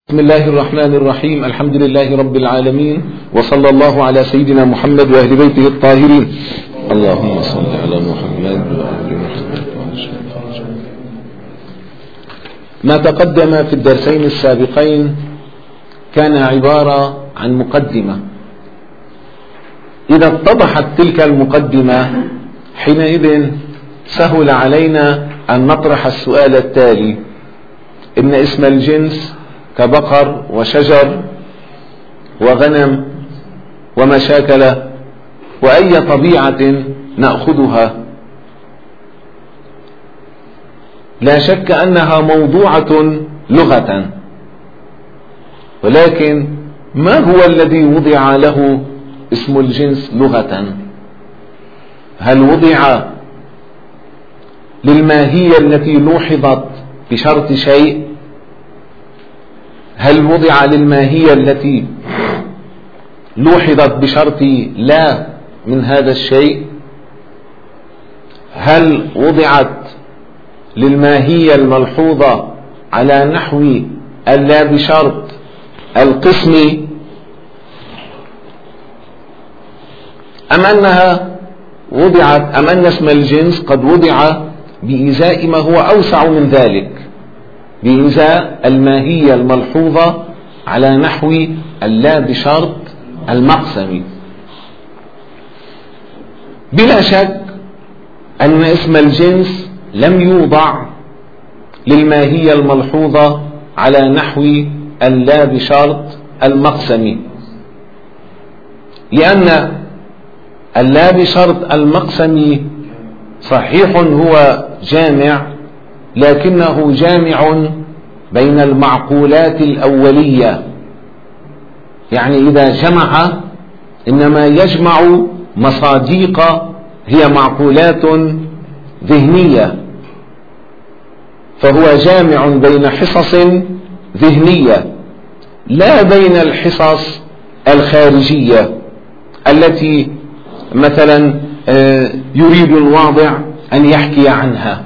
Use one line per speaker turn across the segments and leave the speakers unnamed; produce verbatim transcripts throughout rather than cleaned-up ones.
بسم الله الرحمن الرحيم. الحمد لله رب العالمين، وصلى الله على سيدنا محمد وأهل بيته الطاهرين. اللهم صل على محمد وآل محمد. ما تقدم في الدرسين السابقين كان عبارة عن مقدمة. إذا اتضحت تلك المقدمة حينئذ سهل علينا أن نطرح السؤال التالي: إن اسم الجنس كبقر وشجر وغنم ومشاكل، وأي طبيعة نأخذها؟ لا شك أنها موضوعة لغة، ولكن ما هو الذي وضع له اسم الجنس لغة؟ هل وضع للماهية التي لوحظت بشرط شيء؟ هل وضع للماهية التي لوحظت بشرط لا من هذا الشيء؟ هل وضعت للماهية الملحوظة على نحو اللا بشرط القسم، أم أنها وضعت أم أن اسم الجنس قد وضع بإزاء ما هو أوسع من ذلك، بإزاء الماهية الملحوظة على نحو اللا بشرط المقسم؟ بلا شك أن اسم الجنس لم يوضع للماهية الملحوظة على نحو اللا بشرط المقسم، لأن اللا بشرط المقسم صحيح هو جامع، لكنه جامع بين المعقولات الأولية. يعني إذا جمع إنما يجمع مصاديق هي معقولات ذهنية، فهو جامع بين حصص ذهنية لا بين الحصص الخارجية التي مثلا يريد الواضع أن يحكي عنها.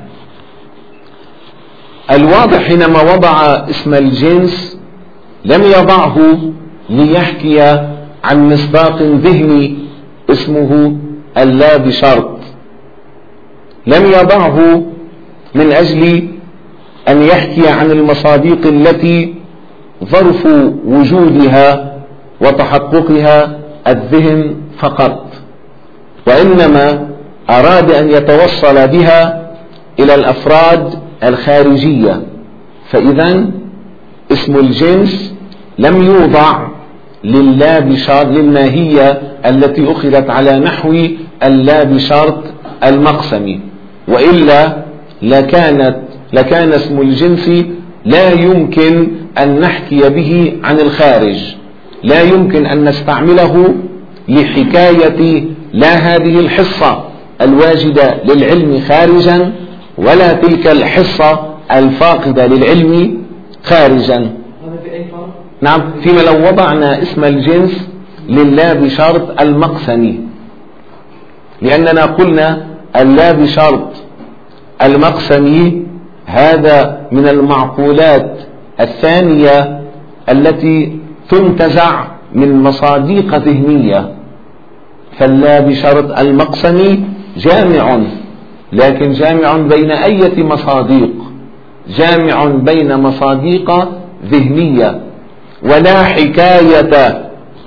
الواضع حينما وضع اسم الجنس لم يضعه ليحكي عن مصداق ذهني اسمه اللا بشرط، لم يضعه من أجل أن يحكي عن المصاديق التي ظرف وجودها وتحققها الذهن فقط، وإنما أراد أن يتوصل بها إلى الأفراد الخارجية. فإذا اسم الجنس لم يوضع للا بشرط للماهية التي أخذت على نحو اللا بشرط المقسم، وإلا لكانت لكان اسم الجنس لا يمكن أن نحكي به عن الخارج، لا يمكن أن نستعمله لحكاية لا هذه الحصة الواجدة للعلم خارجا ولا تلك الحصة الفاقدة للعلم خارجا. نعم، فيما لو وضعنا اسم الجنس للا بشرط المقسم، لأننا قلنا اللا بشرط المقسم هذا من المعقولات الثانية التي تنتزع من مصاديق ذهنية، فاللا بشرط المقسم جامع، لكن جامع بين أية مصاديق؟ جامع بين مصاديق ذهنية، ولا حكاية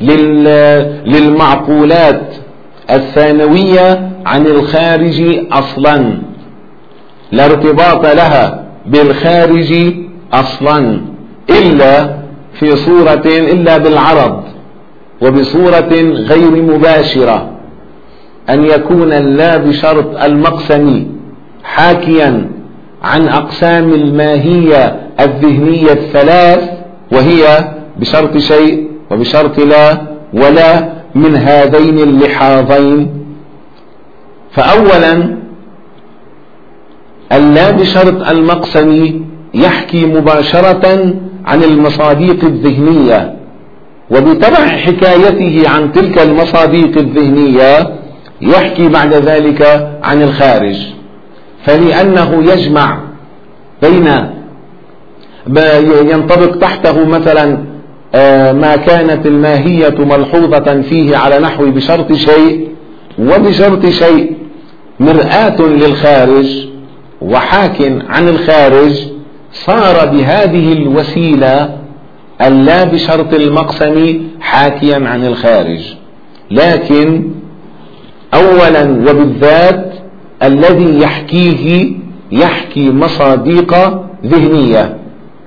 للمعقولات الثانوية عن الخارج أصلا، لا ارتباط لها بالخارج أصلا إلا في صورة إلا بالعرض وبصورة غير مباشرة، أن يكون اللا بشرط المقسم حاكيا عن أقسام الماهية الذهنية الثلاث، وهي بشرط شيء وبشرط لا ولا من هذين اللحاظين. فأولا اللا بشرط المقسم يحكي مباشرة عن المصاديق الذهنية، وبتبع حكايته عن تلك المصاديق الذهنية يحكي بعد ذلك عن الخارج، فلأنه يجمع بين ينطبق تحته مثلا ما كانت الماهية ملحوظة فيه على نحو بشرط شيء وبشرط شيء، مرآة للخارج وحاك عن الخارج، صار بهذه الوسيلة اللا بشرط المقسم حاكيا عن الخارج. لكن أولا وبالذات الذي يحكيه يحكي مصادق ذهنية.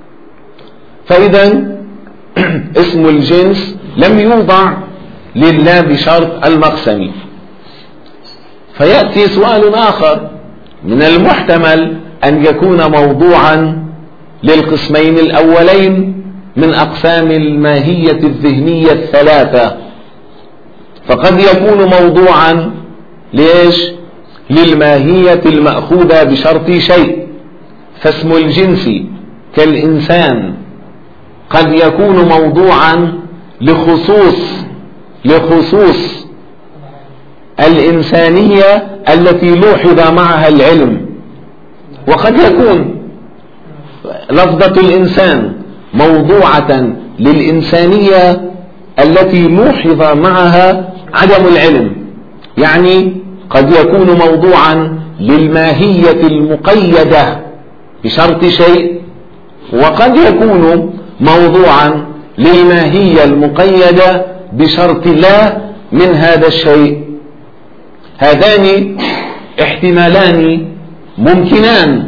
فإذا اسم الجنس لم يوضع لله بشرط المقسم. فيأتي سؤال آخر، من المحتمل أن يكون موضوعا للقسمين الأولين من أقسام الماهية الذهنية الثلاثة، فقد يكون موضوعا ليش؟ للماهية المأخوذة بشرط شيء. فاسم الجنس كالإنسان قد يكون موضوعا لخصوص لخصوص الإنسانية التي لوحظ معها العلم، وقد يكون لفظة الإنسان موضوعة للإنسانية التي لوحظ معها عدم العلم. يعني قد يكون موضوعا للماهية المقيدة بشرط شيء، وقد يكون موضوعا للماهية المقيدة بشرط لا من هذا الشيء. هذان احتمالان ممكنان.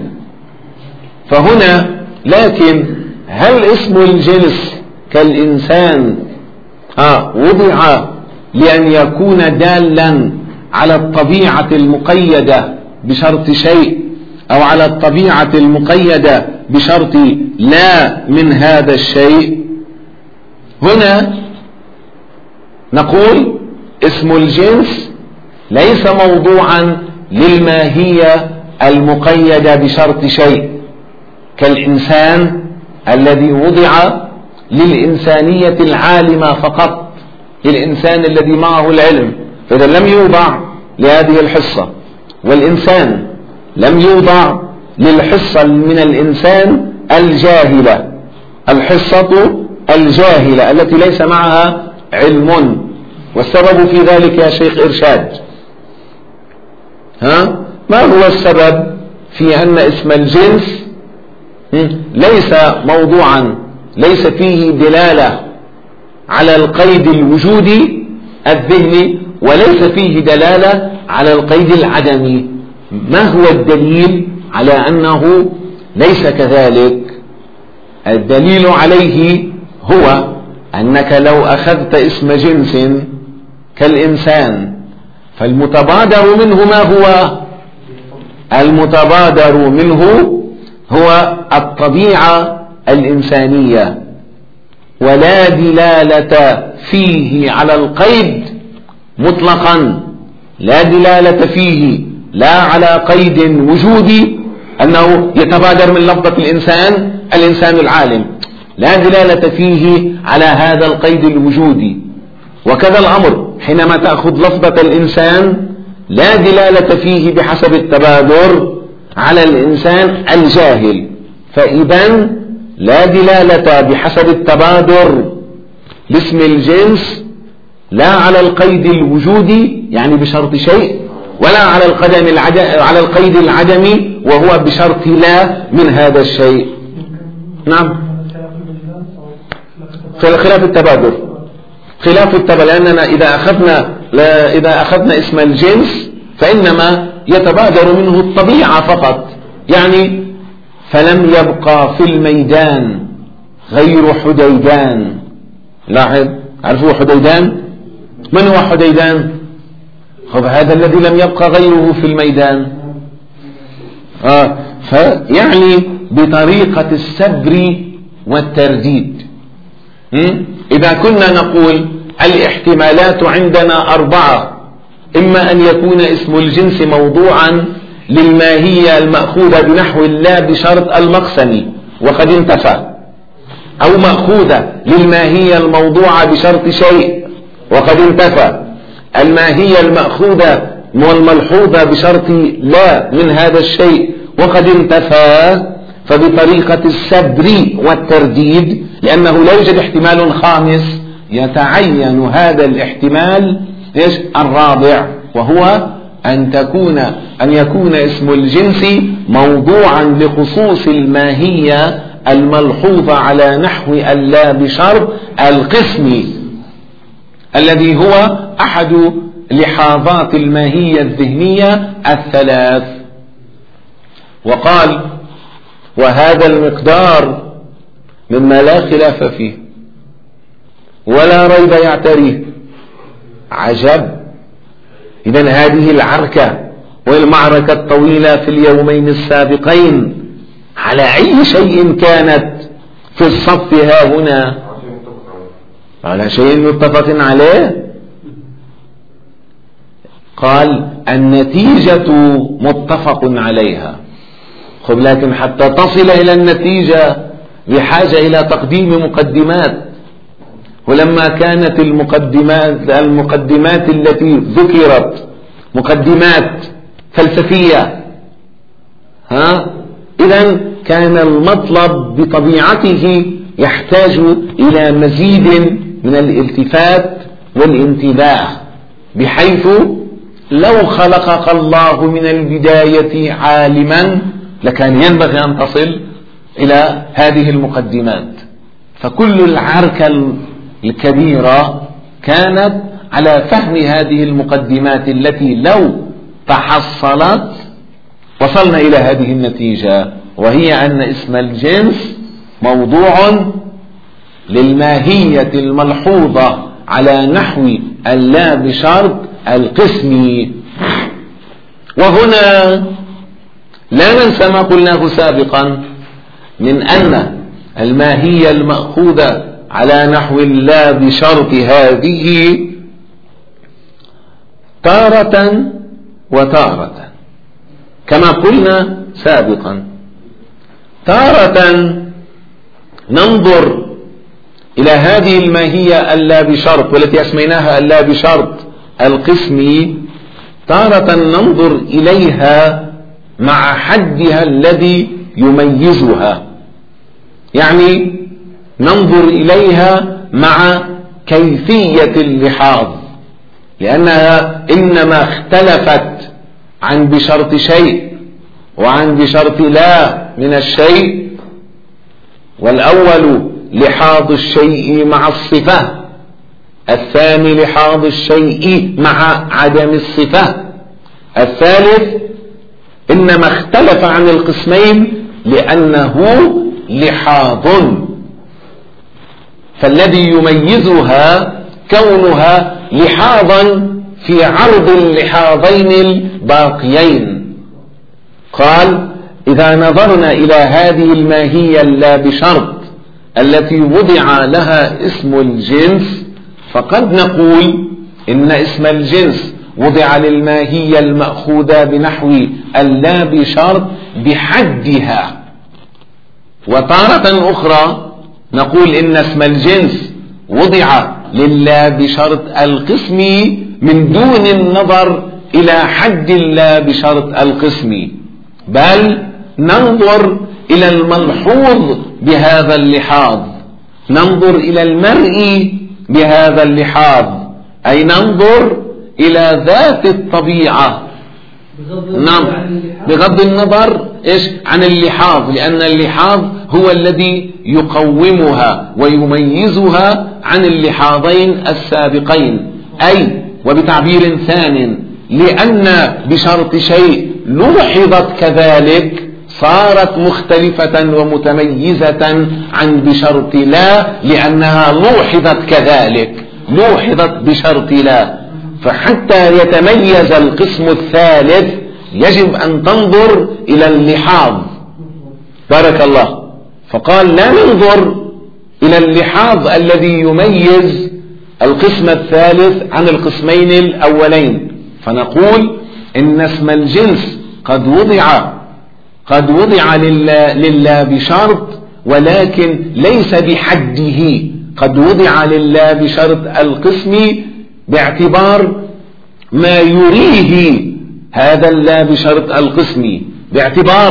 فهنا لكن هل اسم الجنس كالإنسان آه وضع لأن يكون دالا على الطبيعة المقيدة بشرط شيء، أو على الطبيعة المقيدة بشرط لا من هذا الشيء؟ هنا نقول اسم الجنس ليس موضوعا للماهية المقيدة بشرط شيء كالإنسان الذي وضع للإنسانية العالمة فقط، للإنسان الذي معه العلم، فإذا لم يوضع لهذه الحصة. والإنسان لم يوضع للحصة من الإنسان الجاهلة، الحصة الجاهلة التي ليس معها علم. والسبب في ذلك يا شيخ إرشاد، ها ما هو السبب في أن اسم الجنس ليس موضوعا، ليس فيه دلالة على القيد الوجودي الذهني، وليس فيه دلالة على القيد العدمي؟ ما هو الدليل على أنه ليس كذلك؟ الدليل عليه هو أنك لو أخذت اسم جنس كالإنسان فالمتبادر منه ما هو؟ المتبادر منه هو الطبيعة الإنسانية، ولا دلالة فيه على القيد مطلقا، لا دلالة فيه لا على قيد وجودي أنه يتبادر من لفظة الإنسان الإنسان العالم، لا دلالة فيه على هذا القيد الوجودي. وكذا الأمر حينما تأخذ لفظة الإنسان لا دلالة فيه بحسب التبادر على الإنسان الجاهل، فإذا لا دلالة بحسب التبادر لاسم الجنس لا على القيد الوجودي يعني بشرط شيء، ولا على القدم العدم على القيد العدمي وهو بشرط لا من هذا الشيء. نعم، خلاف التبادر، خلاف التبادر، لأننا إذا أخذنا إذا أخذنا اسم الجنس فإنما يتبادر منه الطبيعة فقط. يعني فلم يبقى في الميدان غير حديدان. لاحظ، عرفوا حديدان؟ من هو حديدان؟ هو هذا الذي لم يبقى غيره في الميدان. آه فيعني بطريقة السبر والترديد. إذا كنا نقول الاحتمالات عندنا أربعة، إما أن يكون اسم الجنس موضوعا للماهية المأخوذة بنحو الله بشرط المقسم وقد انتفى، أو مأخوذة للماهية الموضوعة بشرط شيء وقد انتفى، الماهية المأخوذة والملحوظة بشرط لا من هذا الشيء وقد انتفى، فبطريقة السبر والترديد، لأنه لا يوجد احتمال خامس، يتعين هذا الاحتمال إيش الرابع، وهو أن تكون أن يكون اسم الجنس موضوعا لخصوص الماهية الملحوظة على نحو اللا بشرط القسم، الذي هو أحد لحاظات الماهية الذهنية الثلاث. وقال: وهذا المقدار مما لا خلاف فيه ولا ريب يعتريه. عجب! إذن هذه العركة والمعركة الطويلة في اليومين السابقين على أي شيء كانت في الصف ها هنا؟ على شيء متفق عليه. قال: النتيجة متفق عليها. خب لكن حتى تصل إلى النتيجة بحاجة إلى تقديم مقدمات، ولما كانت المقدمات المقدمات التي ذكرت مقدمات فلسفية، ها إذن كان المطلب بطبيعته يحتاج إلى مزيد من الالتفات والانتباه، بحيث لو خلقك الله من البداية عالما لكان ينبغي أن تصل إلى هذه المقدمات. فكل العركة الكبيرة كانت على فهم هذه المقدمات التي لو تحصلت وصلنا إلى هذه النتيجة، وهي أن اسم الجنس موضوع للماهية الملحوظة على نحو اللا بشرط القسم. وهنا لا ننسى ما قلناه سابقا من أن الماهية المأخوذة على نحو اللا بشرط هذه تارة وتارة، كما قلنا سابقا. تارة ننظر إلى هذه الماهية اللا بشرط والتي أسميناها اللا بشرط القسمي، تارة ننظر إليها مع حدها الذي يميزها، يعني ننظر إليها مع كيفية اللحاظ، لأنها إنما اختلفت عن بشرط شيء وعن بشرط لا من الشيء. والأول لحاظ الشيء مع الصفة، الثاني لحاظ الشيء مع عدم الصفة، الثالث إنما اختلف عن القسمين لأنه لحاظ، فالذي يميزها كونها لحاظا في عرض اللحاظين الباقيين. قال: إذا نظرنا إلى هذه الماهية اللا بشرط التي وضع لها اسم الجنس، فقد نقول إن اسم الجنس وضع للماهية المأخوذة بنحو اللا بشرط بحدها. وتارة أخرى نقول إن اسم الجنس وضع للا بشرط القسم من دون النظر إلى حد اللا بشرط القسم، بل ننظر إلى الملحوظ بهذا اللحاظ، ننظر إلى المرئي بهذا اللحاظ، أي ننظر إلى ذات الطبيعة. نعم، بغض النظر إيش عن اللحاظ، لأن اللحاظ هو الذي يقومها ويميزها عن اللحاظين السابقين. أي وبتعبير ثان، لأن بشرط شيء لوحظت كذلك صارت مختلفة ومتميزة عن بشرط لا، لأنها لوحظت كذلك، لوحظت بشرط لا. فحتى يتميز القسم الثالث يجب أن تنظر إلى اللحاظ. بارك الله. فقال: لا ننظر إلى اللحاظ الذي يميز القسم الثالث عن القسمين الأولين، فنقول إن اسم الجنس قد وضع قد وضع لله, لله بشرط، ولكن ليس بحده، قد وضع لله بشرط القسم باعتبار ما يريه هذا اللا بشرط القسم، باعتبار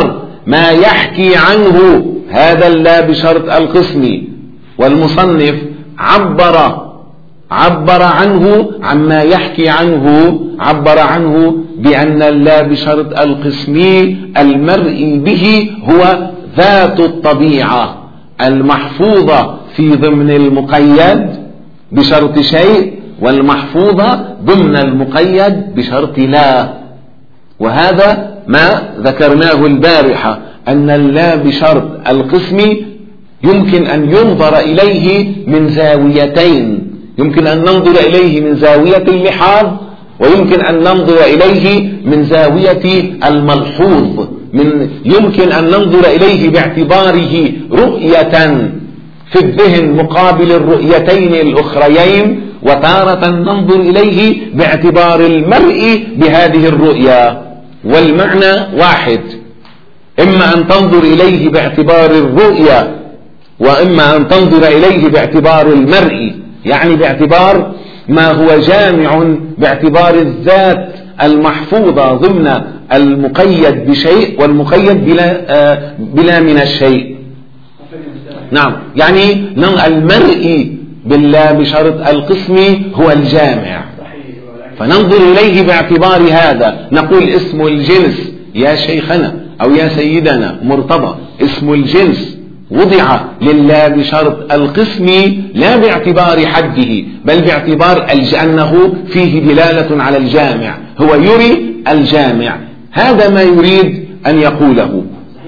ما يحكي عنه هذا اللا بشرط القسم، والمصنف عبر عبر عنه عما يحكي عنه عبر عنه بأن اللا بشرط القسم المرئي به هو ذات الطبيعة المحفوظة في ضمن المقيد بشرط شيء، والمحفوظة ضمن المقيد بشرط لا. وهذا ما ذكرناه البارحة، أن اللا بشرط القسم يمكن أن ينظر إليه من زاويتين، يمكن أن ننظر إليه من زاوية اللحاظ، ويمكن أن ننظر إليه من زاوية الملحوظ، من يمكن أن ننظر إليه باعتباره رؤية في الذهن مقابل الرؤيتين الأخريين، وتارة ننظر إليه باعتبار المرء بهذه الرؤية، والمعنى واحد. إما أن تنظر إليه باعتبار الرؤية، وإما أن تنظر إليه باعتبار المرء، يعني باعتبار ما هو جامع، باعتبار الذات المحفوظة ضمن المقيد بشيء والمقيد بلا, آه بلا من الشيء. نعم، يعني المرء بالله بشرط القسم هو الجامع، فننظر إليه باعتبار هذا. نقول اسم الجنس يا شيخنا أو يا سيدنا مرتضى، اسم الجنس وضع لله بشرط القسم لا باعتبار حده، بل باعتبار أنه فيه دلالة على الجامع، هو يري الجامع. هذا ما يريد أن يقوله.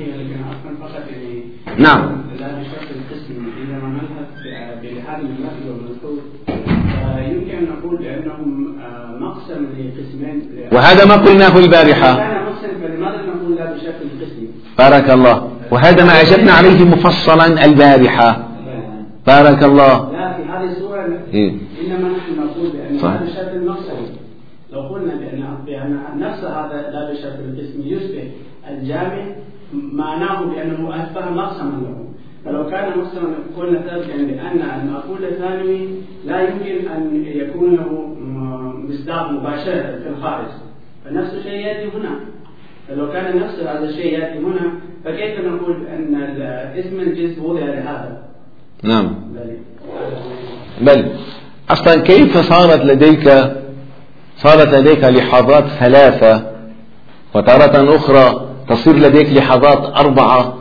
نعم، وهذا ما قلناه البارحة. بارك الله، وهذا ما أجبنا عليه مفصلا البارحة. بارك الله.
لا، في هذه الصورة إيه؟ إنما نحن نقول بأن هذا الشرط المقصدي، لو قلنا بأن بأن نفس هذا لا بشرط القسم يشبه الجامع، معناه بأنه أشبه مقسما له. فلو كان مقسما قلنا سابقا بأن المأكول الثانوي لا يمكن أن يكون له مصداق مباشرة في الخارج، فنفس الشيء يأتي هنا. فلو كان نفس هذا الشيء يأتي هنا، فكيف نقول أن اسم الجنس وضع لهذا؟
نعم، بل أصلا كيف صارت لديك صارت لديك لحظات ثلاثة، وتارة أخرى تصير لديك لحظات أربعة،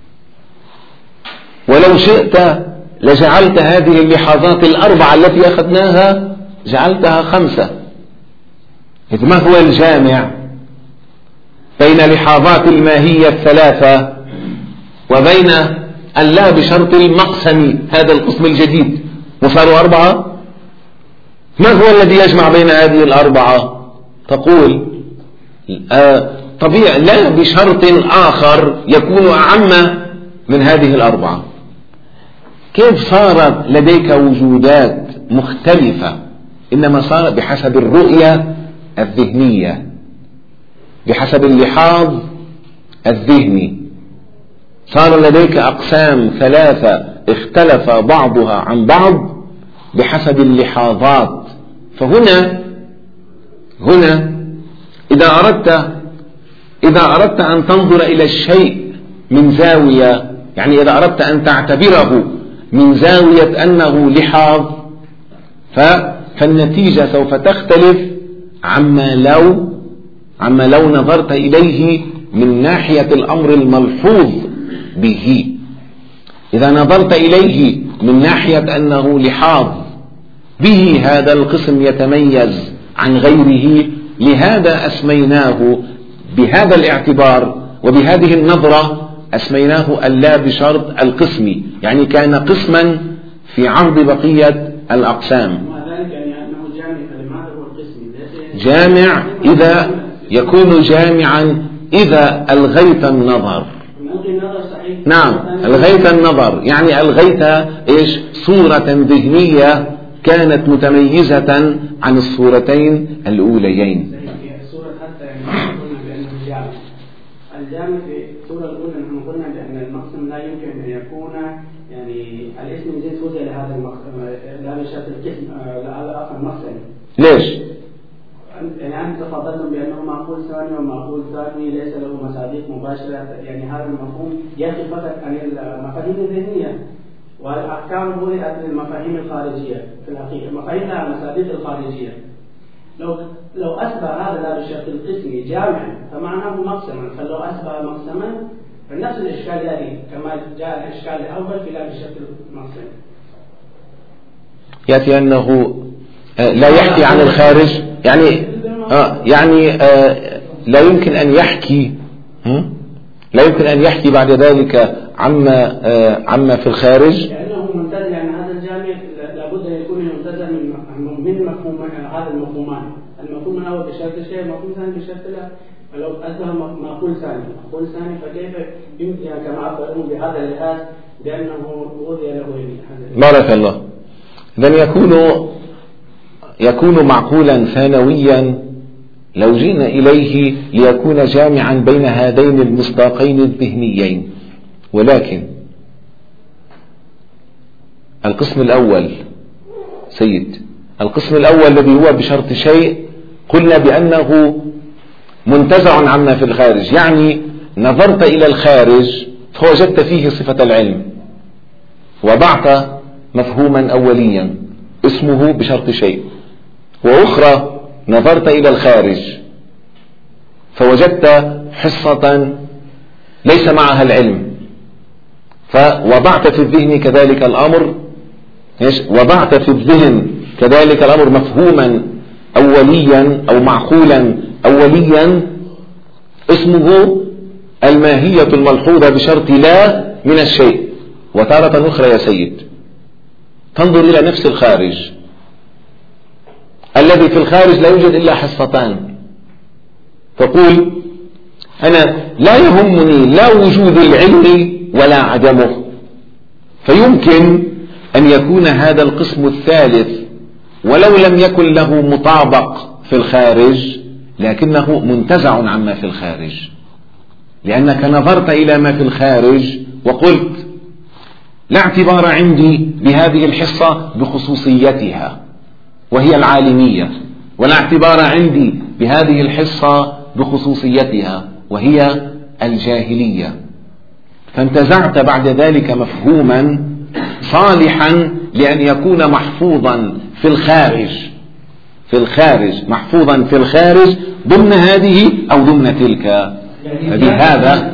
ولو شئت لجعلت هذه اللحظات الأربعة التي أخذناها جعلتها خمسة. إذ ما هو الجامع بين لحظات الماهية الثلاثة وبين اللا بشرط المقسم هذا القسم الجديد؟ وصاروا أربعة. ما هو الذي يجمع بين هذه الأربعة؟ تقول آه طبيعي لا بشرط آخر يكون أعم من هذه الأربعة. كيف صارت لديك وجودات مختلفة؟ إنما صار بحسب الرؤية الذهنية، بحسب اللحاظ الذهني. صار لديك أقسام ثلاثة اختلف بعضها عن بعض بحسب اللحاظات. فهنا هنا إذا أردت إذا أردت أن تنظر إلى الشيء من زاوية، يعني إذا أردت أن تعتبره من زاوية أنه لحاظ، فالنتيجة سوف تختلف عما لو عما لو نظرت إليه من ناحية الأمر الملحوظ به. إذا نظرت إليه من ناحية أنه لحاظ به هذا القسم يتميز عن غيره، لهذا أسميناه بهذا الاعتبار وبهذه النظرة أسميناه اللا بشرط القسم، يعني كان قسما في عرض بقية الأقسام. جامع إذا يكون جامعا إذا ألغيت النظر. نعم، ألغيت النظر، يعني ألغيت إيش؟ صورة ذهنية كانت متميزة عن الصورتين الأوليين.
الصورة حتى يعني قلنا بأنه جامع. الجامع في الصورة الأولى نحن قلنا بأن المقسم لا يمكن أن يكون يعني الاسم الجنس وضع لهذا المقسم لا بشرط القسم لا آخر مقسم.
ليش؟
يعني أنت تفضلتم بأنه معقول ثاني ومعقول ثاني ليس له مصادق مباشرة، يعني هذا المفهوم يأتي فقط عن المفاهيم الذهنية، والأحكام وضعت للمفاهيم الخارجية في الحقيقة، المفاهيم لها مصادق الخارجية. لو لو أصبح هذا لا بشكل قسمي جامعا فمعناه مقسما، فلو أصبح مقسما فنفس الإشكال يأتي كما جاء الإشكال الأول في لا بشكل مقسم.
يأتي أنه لا يحكي عن الخارج، يعني آه يعني آه لا يمكن أن يحكي لا يمكن أن يحكي بعد ذلك عما آه عما في الخارج،
لأنه منتزع، يعني هذا الجامع لابد أن يكون منتزع من من مفهوم هذا المفهومان، المفهوم الأول بشكل شيء، المفهوم الثاني بشكل لا. فلو أصبح معقول ثاني معقول ثاني فكيف يمكن يعني كما عبروا بهذا اللحاظ لأنه وضع له
بارك الله. إذن يكون يكون معقولا ثانويا لو جئنا إليه ليكون جامعا بين هذين المصداقين الذهنيين، ولكن القسم الأول سيد القسم الأول الذي هو بشرط شيء قلنا بأنه منتزع عما في الخارج، يعني نظرت إلى الخارج فوجدت فيه صفة العلم، وضعت مفهوما أوليا اسمه بشرط شيء، وأخرى نظرت إلى الخارج فوجدت حصة ليس معها العلم، فوضعت في الذهن كذلك الأمر وضعت في الذهن كذلك الأمر مفهوما أوليا أو معقولا أوليا اسمه الماهية الملحوظة بشرط لا من الشيء. وتارة أخرى يا سيد تنظر إلى نفس الخارج الذي في الخارج لا يوجد إلا حصتان، تقول أنا لا يهمني لا وجود العلم ولا عدمه، فيمكن أن يكون هذا القسم الثالث ولو لم يكن له مطابق في الخارج لكنه منتزع عما في الخارج، لأنك نظرت إلى ما في الخارج وقلت لا اعتبار عندي بهذه الحصة بخصوصيتها وهي العالمية، ولا اعتبار عندي بهذه الحصة بخصوصيتها وهي الجاهلية، فانتزعت بعد ذلك مفهوما صالحا لأن يكون محفوظا في الخارج في الخارج محفوظا في الخارج ضمن هذه أو ضمن تلك، فبهذا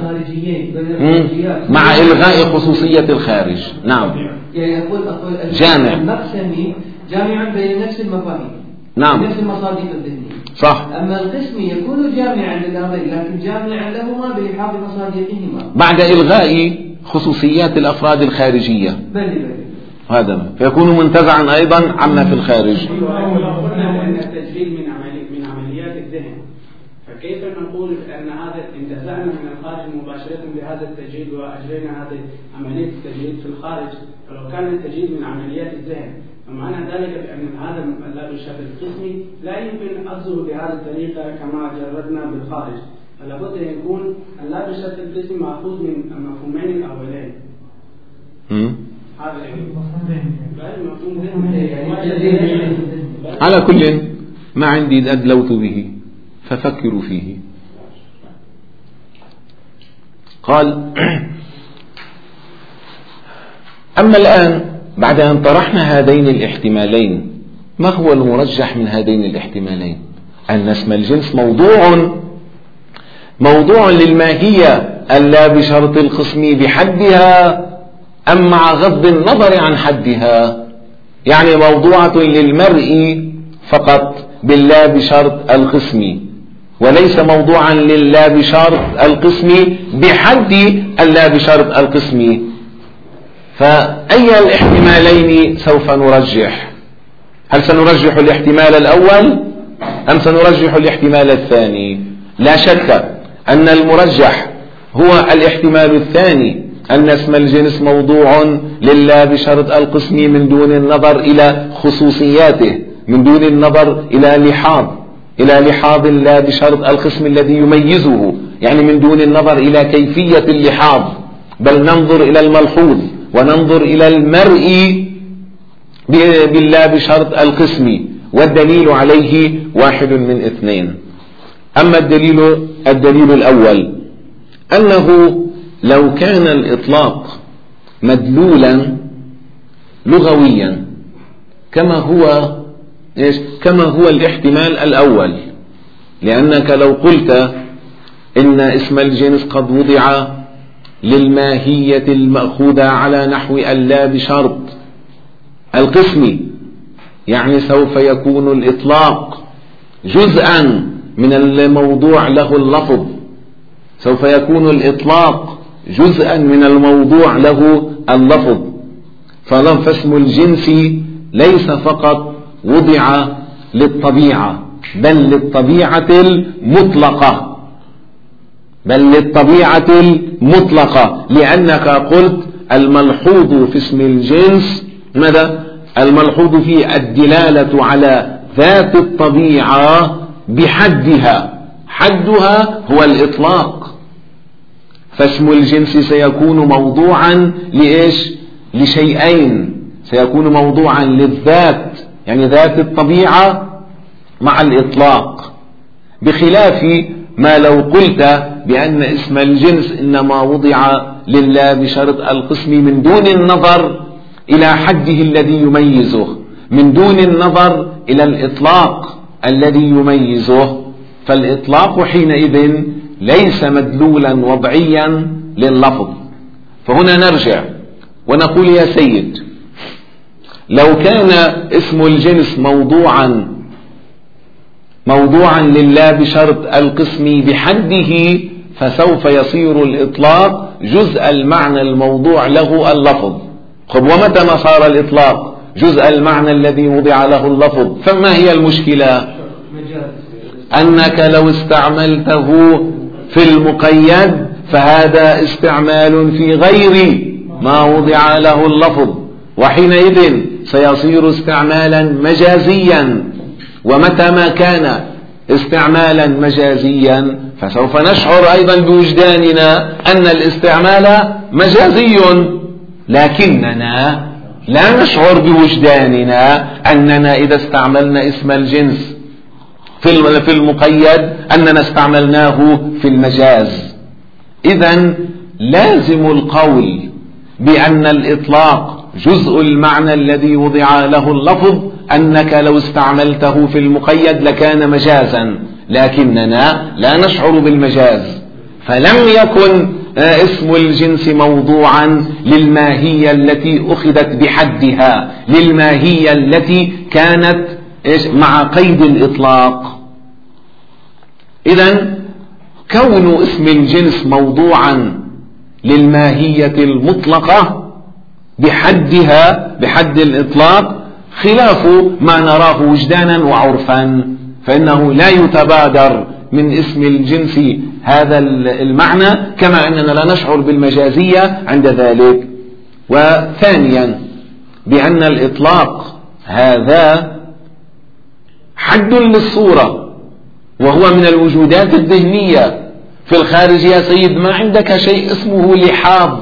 مع إلغاء خصوصية الخارج. نعم،
يعني أقول أقول
جامع
المقسمي جامعا بين نفس المفاهيم،
نعم،
نفس المصادق الذهنية،
صح.
أما القسمي يكون جامعا للأمرين لكن جامعا لهما بلحاظ مصادقهما
بعد إلغاء خصوصيات الأفراد الخارجية،
بل بل
هذا فيكون منتزعا أيضا عما في الخارج.
ولو قلنا أن التجريد من عملي من عمليات الذهن، فكيف نقول أن هذا انتزعنا من الخارج مباشرة بهذا التجريد وأجرينا هذه عملية التجريد في الخارج؟ فلو كان التجريد من عمليات الذهن فمعنى ذلك بأن هذا اللاب الشكل القسمي لا يمكن أخذه بهذه الطريقة كما جربنا بالخارج، فلا بد أن يكون اللاب الشكل القسمي مأخوذ من المفهومين الأولين. هذا مفهوم ذهني.
على كل ما عندي أدلوت به ففكروا فيه. قال أما الآن بعد أن طرحنا هذين الاحتمالين ما هو المرجح من هذين الاحتمالين؟ أن اسم الجنس موضوع موضوع للماهية ألا بشرط القسم بحدها أم مع غض النظر عن حدها، يعني موضوعة للمرء فقط باللا بشرط القسم وليس موضوعا للا بشرط القسم بحد اللا بشرط القسم. فأي الاحتمالين سوف نرجح؟ هل سنرجح الاحتمال الأول أم سنرجح الاحتمال الثاني؟ لا شك أن المرجح هو الاحتمال الثاني، أن اسم الجنس موضوع للا بشرط القسم من دون النظر إلى خصوصياته، من دون النظر إلى لحاظ إلى لحاظ لا بشرط القسم الذي يميزه، يعني من دون النظر إلى كيفية اللحاظ، بل ننظر إلى الملحوظ وننظر إلى المرء باللا بشرط القسم، والدليل عليه واحد من اثنين. أما الدليل الدليل الأول أنه لو كان الإطلاق مدلولا لغويا كما هو إيش كما هو الاحتمال الأول، لأنك لو قلت إن اسم الجنس قد وضع للماهية المأخوذة على نحو ألا بشرط القسم، يعني سوف يكون الإطلاق جزءا من الموضوع له اللفظ، سوف يكون الإطلاق جزءا من الموضوع له اللفظ. فاسم الجنس ليس فقط وضع للطبيعة بل للطبيعة المطلقة بل للطبيعة المطلقة لأنك قلت الملحوظ في اسم الجنس ماذا؟ الملحوظ فيه الدلالة على ذات الطبيعة بحدها، حدها هو الإطلاق. فاسم الجنس سيكون موضوعا لإيش؟ لشيئين، سيكون موضوعا للذات يعني ذات الطبيعة مع الإطلاق، بخلاف ما لو قلت بأن اسم الجنس إنما وضع لله بشرط القسم من دون النظر إلى حده الذي يميزه، من دون النظر إلى الإطلاق الذي يميزه، فالإطلاق حينئذ ليس مدلولا وضعيا لللفظ. فهنا نرجع ونقول يا سيد، لو كان اسم الجنس موضوعا موضوعا لله بشرط القسم بحده فسوف يصير الإطلاق جزء المعنى الموضوع له اللفظ. خب ومتى ما صار الإطلاق جزء المعنى الذي وضع له اللفظ فما هي المشكلة؟ أنك لو استعملته في المقيد فهذا استعمال في غير ما وضع له اللفظ، وحينئذ سيصير استعمالا مجازيا. ومتى ما كان استعمالا مجازيا فسوف نشعر أيضا بوجداننا أن الاستعمال مجازي، لكننا لا نشعر بوجداننا أننا إذا استعملنا اسم الجنس في المقيد أننا استعملناه في المجاز. إذن لازم القول بأن الإطلاق جزء المعنى الذي وضع له اللفظ أنك لو استعملته في المقيد لكان مجازا، لكننا لا نشعر بالمجاز. فلم يكن اسم الجنس موضوعا للماهية التي أخذت بحدها، للماهية التي كانت مع قيد الإطلاق. إذن كون اسم الجنس موضوعا للماهية المطلقة بحدها بحد الإطلاق خلاف ما نراه وجدانا وعرفا، فإنه لا يتبادر من اسم الجنس هذا المعنى كما أننا لا نشعر بالمجازية عند ذلك. وثانيا بأن الإطلاق هذا حد للصورة وهو من الوجودات الذهنية. في الخارج يا سيد ما عندك شيء اسمه لحاظ،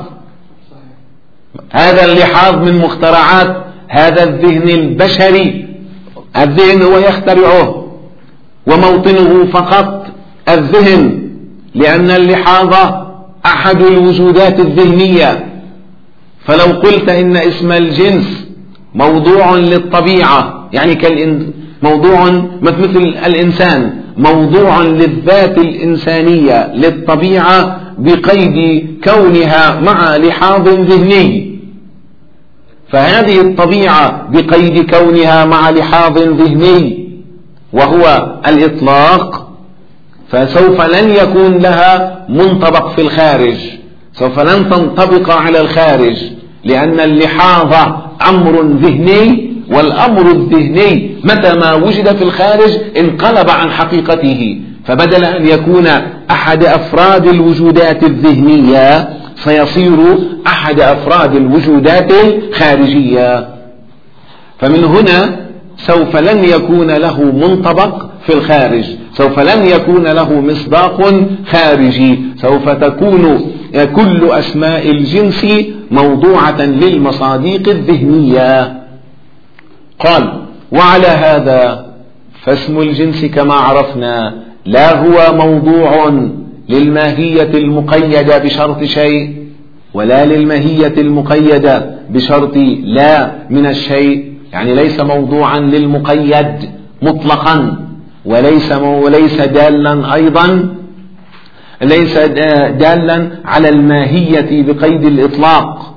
هذا اللحاظ من مخترعات هذا الذهن البشري، الذهن هو يخترعه وموطنه فقط الذهن، لأن اللحاظ أحد الوجودات الذهنية. فلو قلت إن اسم الجنس موضوع للطبيعة يعني كالإن موضوع مثل الإنسان، موضوع للذات الإنسانية للطبيعة بقيد كونها مع لحاظ ذهني، فهذه الطبيعة بقيد كونها مع لحاظ ذهني وهو الإطلاق فسوف لن يكون لها منطبق في الخارج، سوف لن تنطبق على الخارج، لأن اللحاظ أمر ذهني، والأمر الذهني متى ما وجد في الخارج انقلب عن حقيقته، فبدل أن يكون أحد أفراد الوجودات الذهنية سيصير أحد أفراد الوجودات الخارجية. فمن هنا سوف لن يكون له منطبق في الخارج، سوف لن يكون له مصداق خارجي، سوف تكون كل أسماء الجنس موضوعة للمصادق الذهنية. قال: وعلى هذا فاسم الجنس كما عرفنا لا هو موضوع للماهية المقيدة بشرط شيء، ولا للماهية المقيدة بشرط لا من الشيء، يعني ليس موضوعا للمقيد مطلقا، وليس وليس دالا أيضا ليس دالا على الماهية بقيد الإطلاق.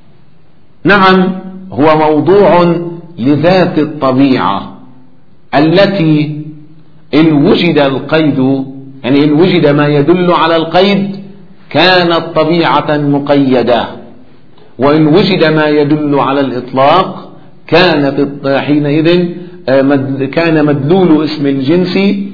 نعم، هو موضوع لذات الطبيعة التي إن وجد القيد، يعني إن وجد ما يدل على القيد كانت طبيعة مقيدة، وإن وجد ما يدل على الإطلاق كانت حينئذ كان مدلول اسم الجنس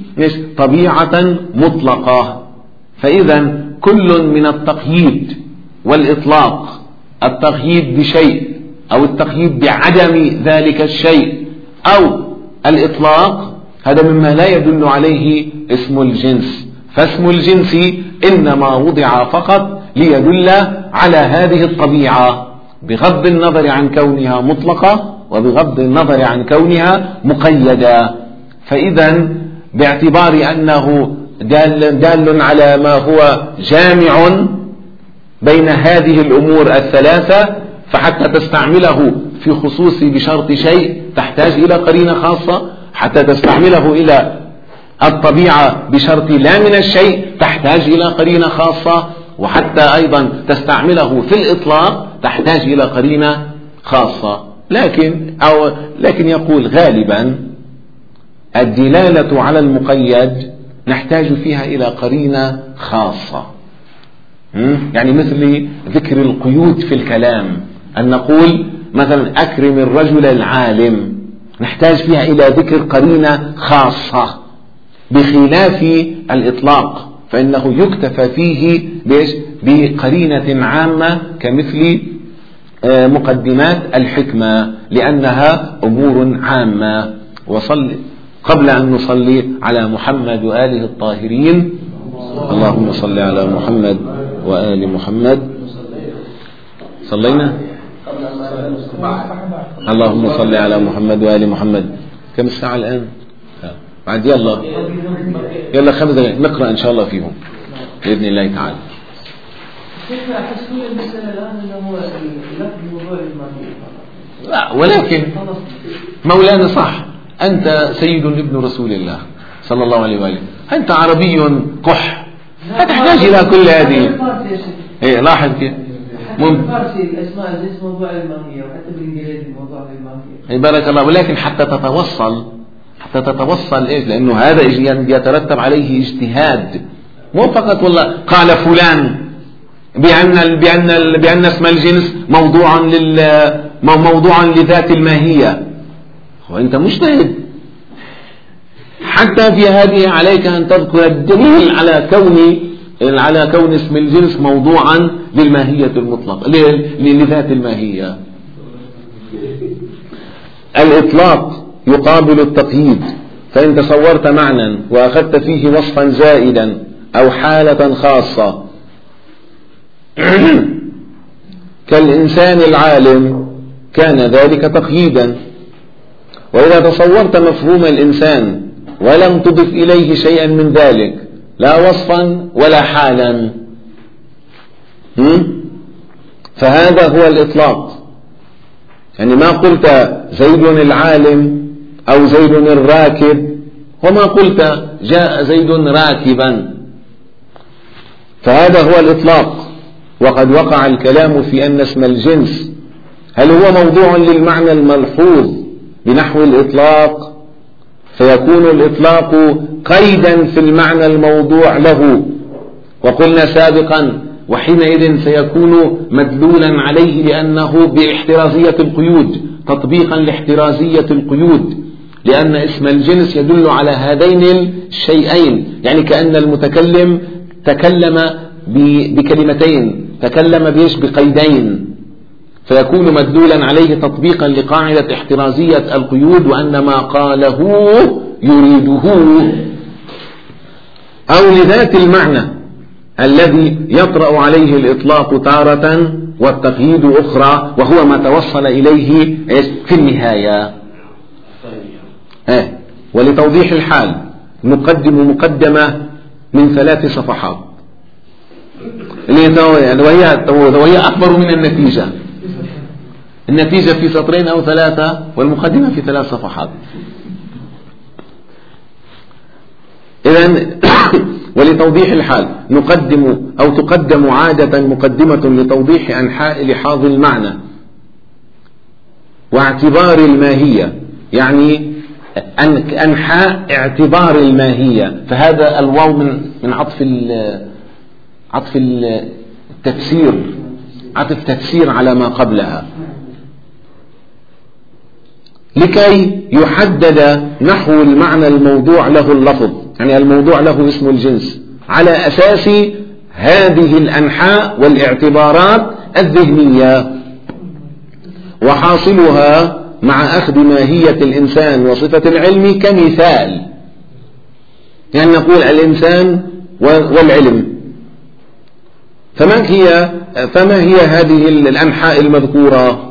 طبيعة مطلقة. فإذا كل من التقييد والإطلاق، التقييد بشيء أو التقييد بعدم ذلك الشيء أو الإطلاق، هذا مما لا يدل عليه اسم الجنس. فاسم الجنس إنما وضع فقط ليدل على هذه الطبيعة بغض النظر عن كونها مطلقة وبغض النظر عن كونها مقيدة. فإذا باعتبار أنه دال, دال على ما هو جامع بين هذه الأمور الثلاثة، فحتى تستعمله في خصوص بشرط شيء تحتاج إلى قرينة خاصة، حتى تستعمله إلى الطبيعة بشرط لا من الشيء تحتاج إلى قرينة خاصة، وحتى أيضا تستعمله في الإطلاق تحتاج إلى قرينة خاصة. لكن أو لكن يقول غالبا الدلالة على المقيد نحتاج فيها إلى قرينة خاصة، يعني مثل ذكر القيود في الكلام، أن نقول مثلا أكرم الرجل العالم، نحتاج فيها إلى ذكر قرينة خاصة بخلاف الإطلاق، فإنه يكتفى فيه بقرينة عامة كمثل مقدمات الحكمة لأنها أمور عامة. وصل قبل أن نصلي على محمد وآله الطاهرين، اللهم صل على محمد وآل محمد. صلينا؟ اللهم صل على محمد وآل محمد. كم الساعة الآن؟ بعد يلا يلا خمس دقائق نقرأ إن شاء الله فيهم بإذن الله تعالى. لا، ولكن مولانا صح، أنت سيد ابن رسول الله صلى الله عليه وآله، أنت عربي قح، لا تحتاج إلى كل هذه. إيه لاحظ كيف
بالفارسي الأسماء الجنس موضوع الماهية، وحتى بالإنجليزي موضوع الماهية.
بارك الله. ولكن حتى تتوصل حتى تتوصل إيش؟ لأنه هذا يترتب عليه اجتهاد، مو فقط والله قال فلان بأن بأن بأن اسم الجنس موضوع لل موضوعا لذات الماهية، وأنت مجتهد. حتى في هذه عليك أن تذكر الدليل على كون على كون اسم الجنس موضوعا للماهية المطلقة لذات الماهية. الإطلاق يقابل التقييد، فإن تصورت معنى وأخذت فيه وصفا زائدا أو حالة خاصة كالإنسان العالم كان ذلك تقييدا. وإذا تصورت مفهوم الإنسان ولم تضف إليه شيئا من ذلك، لا وصفا ولا حالا، فهذا هو الإطلاق. يعني ما قلت زيد العالم أو زيد الراكب، وما قلت جاء زيد راكبا، فهذا هو الإطلاق. وقد وقع الكلام في أن اسم الجنس هل هو موضوع للمعنى الملحوظ بنحو الإطلاق، فيكون الإطلاق قيدا في المعنى الموضوع له، وقلنا سابقا وحينئذ سيكون مدلولا عليه لأنه باحترازية القيود، تطبيقا لاحترازية القيود، لأن اسم الجنس يدل على هذين الشيئين، يعني كأن المتكلم تكلم بكلمتين، تكلم بيش بقيدين، فيكون مدلولا عليه تطبيقا لقاعدة احترازية القيود، وأن ما قاله يريده، أو لذات المعنى الذي يطرأ عليه الإطلاق تارة والتقييد أخرى، وهو ما توصل إليه في النهاية. آه. ولتوضيح الحال نقدم مقدمة من ثلاث صفحات وهي وهي أكبر من النتيجة. النتيجة في سطرين أو ثلاثة والمقدمة في ثلاث صفحات. إذن ولتوضيح الحال نقدم أو تقدم عادة مقدمة لتوضيح أنحاء لحاظ المعنى واعتبار الماهية، يعني أنحاء اعتبار الماهية. فهذا الواو من من عطف عطف التفسير، عطف تفسير على ما قبلها، لكي يحدد نحو المعنى الموضوع له اللفظ، يعني الموضوع له اسم الجنس، على أساس هذه الأنحاء والاعتبارات الذهنية. وحاصلها مع أخذ ماهية الإنسان وصفة العلم كمثال، يعني نقول الإنسان والعلم، فما هي فما هي هذه الأنحاء المذكورة؟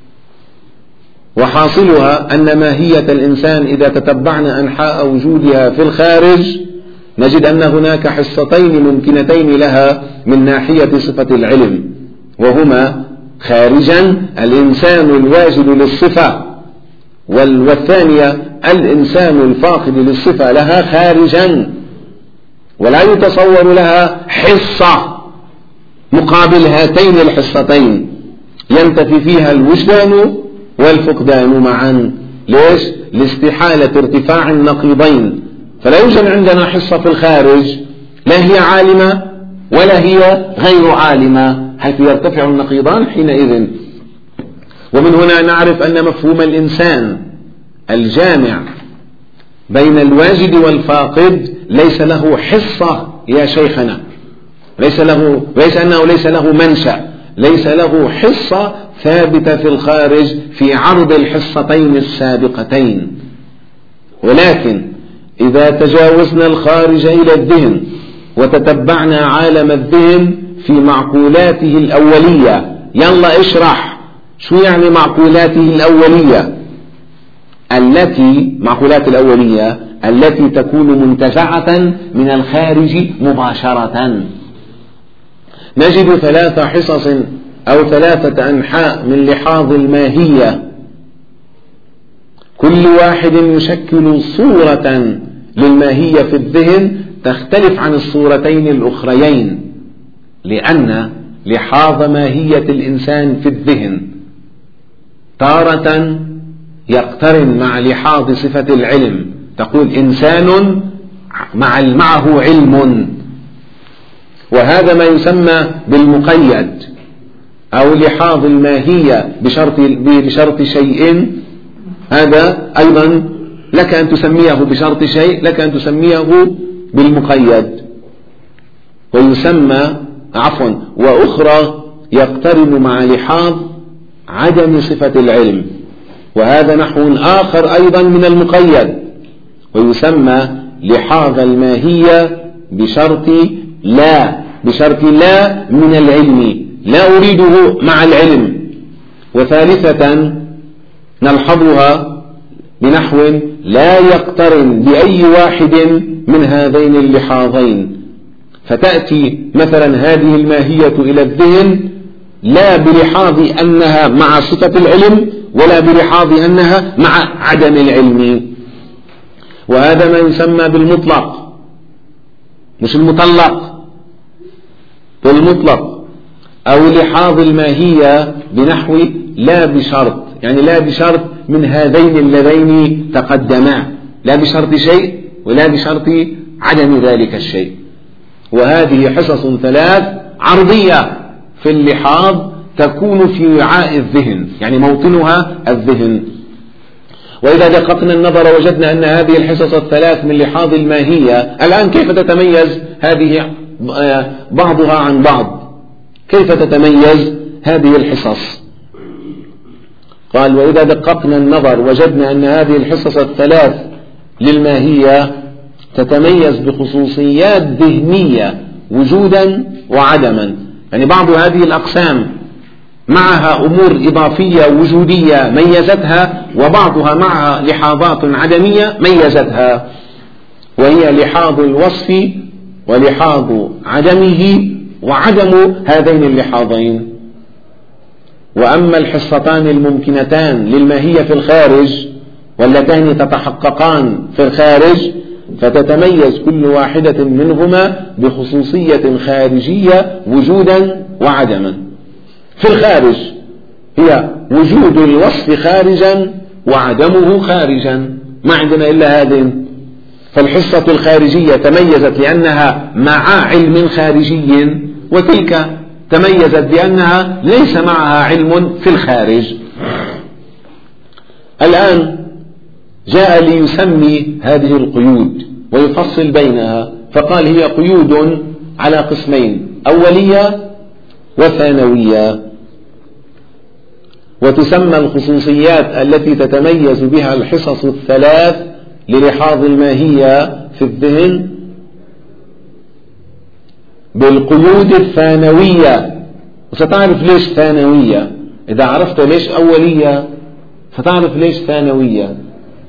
وحاصلها أن ماهية الإنسان إذا تتبعنا أنحاء وجودها في الخارج نجد أن هناك حصتين ممكنتين لها من ناحية صفة العلم، وهما خارجا الإنسان الواجد للصفة، والثانية الإنسان الفاقد للصفة لها خارجا، ولا يتصور لها حصة مقابل هاتين الحصتين ينتفي فيها الوجدان والفقدان معا. ليش؟ لاستحالة ارتفاع النقيضين، فلا يوجد عندنا حصة في الخارج لا هي عالمة ولا هي غير عالمة، حيث يرتفع النقيضان حينئذ. ومن هنا نعرف أن مفهوم الإنسان الجامع بين الواجد والفاقد ليس له حصة يا شيخنا، ليس له ليس أنه ليس له منشأ، ليس له حصة ثابتة في الخارج في عرض الحصتين السابقتين. ولكن إذا تجاوزنا الخارج إلى الذهن وتتبعنا عالم الذهن في معقولاته الأولية، يلا اشرح شو يعني معقولاته الأولية؟ التي معقولات الأولية التي تكون منتزعة من الخارج مباشرة. نجد ثلاث حصص أو ثلاثة أنحاء من لحاظ الماهية، كل واحد يشكل صورة للماهية في الذهن تختلف عن الصورتين الأخريين، لأن لحاظ ماهية الإنسان في الذهن تارة يقترن مع لحاظ صفة العلم، تقول إنسان مع معه علم، وهذا ما يسمى بالمقيد، أو لحاظ الماهية بشرط بشرط شيء، هذا أيضا لك أن تسميه بشرط شيء، لك أن تسميه بالمقيد. ويسمى عفوا وأخرى يقترن مع لحاظ عدم صفة العلم، وهذا نحو آخر أيضا من المقيد، ويسمى لحاظ الماهية بشرط لا بشرط لا من العلم، لا أريده مع العلم. وثالثة نلحظها بنحو لا يقترن بأي واحد من هذين اللحاظين، فتأتي مثلا هذه الماهية إلى الذهن لا بلحاظ أنها مع صفة العلم ولا بلحاظ أنها مع عدم العلم، وهذا ما يسمى بالمطلق، مش المطلق، بالمطلق، أو لحاظ الماهية بنحو لا بشرط، يعني لا بشرط من هذين اللذين تقدما، لا بشرط شيء ولا بشرط عدم ذلك الشيء. وهذه حصص ثلاث عرضية في اللحاظ تكون في وعاء الذهن، يعني موطنها الذهن. وإذا دققنا النظر وجدنا أن هذه الحصص الثلاث من لحاظ الماهية، الآن كيف تتميز هذه بعضها عن بعض؟ كيف تتميز هذه الحصص؟ قال وإذا دققنا النظر وجدنا أن هذه الحصص الثلاث للماهية تتميز بخصوصيات ذهنية وجودا وعدما، يعني بعض هذه الأقسام معها أمور إضافية وجودية ميزتها، وبعضها معها لحاظات عدمية ميزتها. وهي لحاظ الوصف ولحاظ عدمه وعدم هذين اللحاظين. وأما الحصتان الممكنتان للماهية في الخارج واللتان تتحققان في الخارج فتتميز كل واحدة منهما بخصوصية خارجية وجودا وعدما. في الخارج هي وجود الوصف خارجا وعدمه خارجا، ما عندنا إلا هذين. فالحصة الخارجية تميزت لأنها مع علم خارجي، وتلك تميزت بأنها ليس معها علم في الخارج. الآن جاء ليسمي هذه القيود ويفصل بينها، فقال هي قيود على قسمين: أولية وثانوية. وتسمى الخصوصيات التي تتميز بها الحصص الثلاث للحاظ الماهية في الذهن بالقيود الثانوية. وستعرف ليش ثانوية إذا عرفت ليش أولية، فتعرف ليش ثانوية.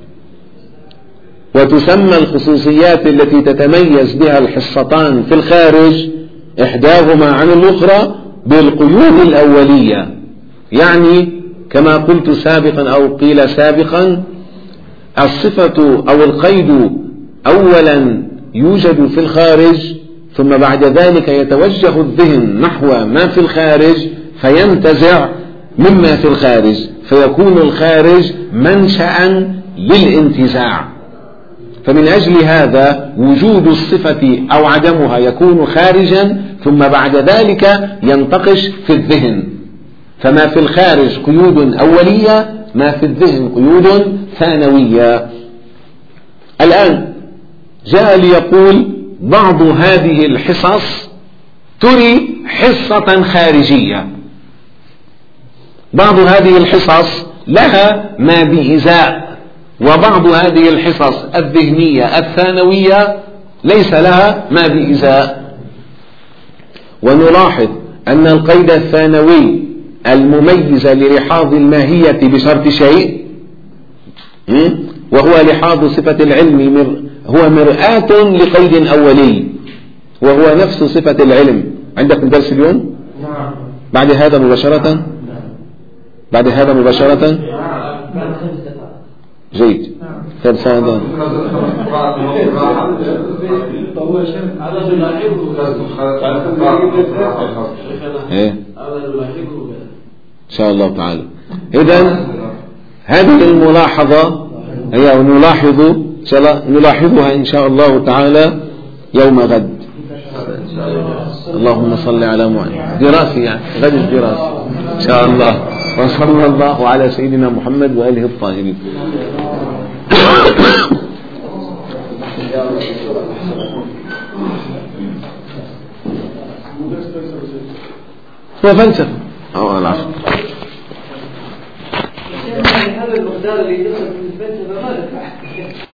وتسمى الخصوصيات التي تتميز بها الحصتان في الخارج إحداهما عن الأخرى بالقيود الأولية. يعني كما قلت سابقا أو قيل سابقا، الصفة أو القيد أولا يوجد في الخارج، ثم بعد ذلك يتوجه الذهن نحو ما في الخارج فينتزع مما في الخارج، فيكون الخارج منشأ للانتزاع. فمن أجل هذا وجود الصفة أو عدمها يكون خارجا، ثم بعد ذلك ينتقش في الذهن. فما في الخارج قيود أولية، ما في الذهن قيود ثانوية. الآن جاء ليقول بعض هذه الحصص تري حصة خارجية، بعض هذه الحصص لها ما بإزاء، وبعض هذه الحصص الذهنية الثانوية ليس لها ما بإزاء. ونلاحظ أن القيد الثانوي المميز للحاظ الماهية بشرط شيء، وهو لحاظ صفة العلم، هو مرآة لقيد أولي وهو نفس صفة العلم. عندك درس اليوم؟ بعد هذا مباشرة؟ بعد هذا مباشرة؟ جيد. طيب سعدان إيه إن شاء الله تعالى. إذن هذه الملاحظة هي نلاحظ إن شاء الله نلاحظها إن شاء الله تعالى يوم غد. اللهم صل على محمد. دراسي يعني غد الدراسي إن شاء الله. وصلى الله على سيدنا محمد وآله الطاهرين. هو فلسفة أو العصر.
هذا المقدار اللي يدخل في الفلسفة ما